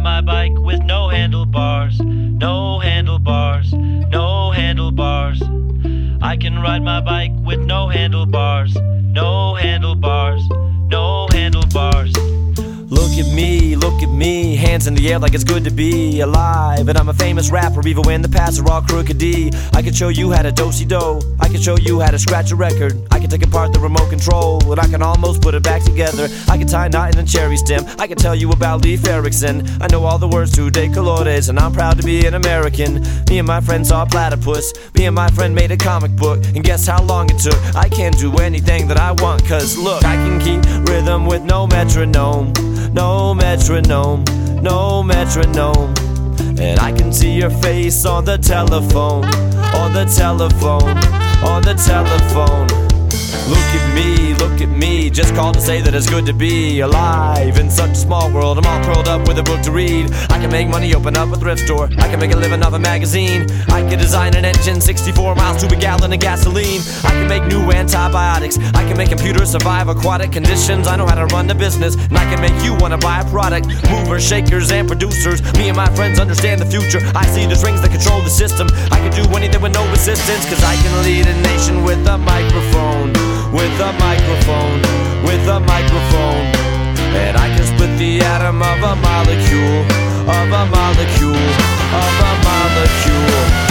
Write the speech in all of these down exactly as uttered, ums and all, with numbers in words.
my bike with no handlebars, no handlebars, no handlebars. I can ride my bike with no handlebars, no handlebars, no handlebars. Look at me, look at me, hands in the air like it's good to be alive. And I'm a famous rapper even when the paths are all crooked D. I can show you how to do-si-do, I can show you how to scratch a record. I can take apart the remote control and I can almost put it back together. I can tie a knot in a cherry stem, I can tell you about Leif Erikson. I know all the words to De Colores and I'm proud to be an American. Me and my friend saw a platypus, me and my friend made a comic book. And guess how long it took? I can do anything that I want, cause look, I can keep rhythm with no metronome. No metronome, no metronome. And I can see your face on the telephone, on the telephone, on the telephone. Look at me, look at me, just called to say that it's good to be alive in such a small world. I'm all curled up with a book to read. I can make money, open up a thrift store. I can make a living off a magazine. I can design an engine, sixty-four miles to a gallon of gasoline. I can make new antibiotics. I can make computers survive aquatic conditions. I know how to run the business, and I can make you want to buy a product. Movers, shakers, and producers. Me and my friends understand the future. I see the strings that control the system. I can do anything with no resistance, cause I can lead a nation with a microphone. With a microphone, with a microphone. And I can split the atom of a molecule, of a molecule, of a molecule.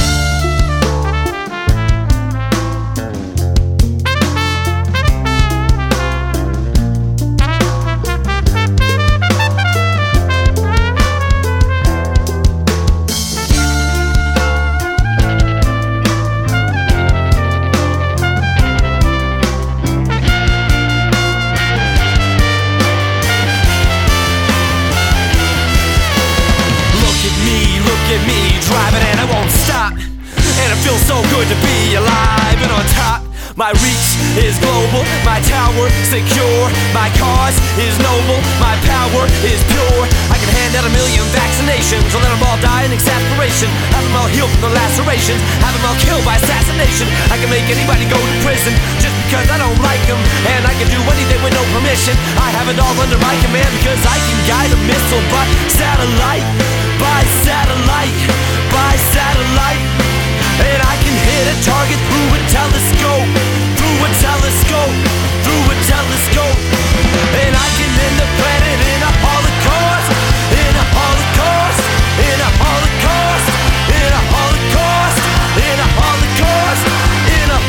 Look at me, driving and I won't stop. And it feels so good to be alive and on top. My reach is global, my tower secure. My cause is noble, my power is pure. I can hand out a million vaccinations, or let them all die in exasperation. Have them all healed from the lacerations, have them all killed by assassination. I can make anybody go to prison just because I don't like them. And I can do anything with no permission. I have it all under my command because I can guide a missile by satellite. By satellite, by satellite. And I can hit a target through a telescope, through a telescope, through a telescope. And I can end the planet in a holocaust, in a holocaust, in a holocaust, in a holocaust, in a holocaust, in a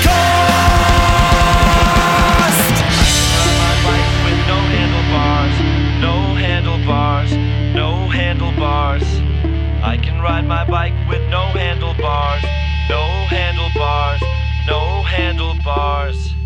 holocaust. I can ride my bike with no handlebars, no handlebars, no handlebars. I can ride my bike with no handlebars, no handlebars, no handlebars.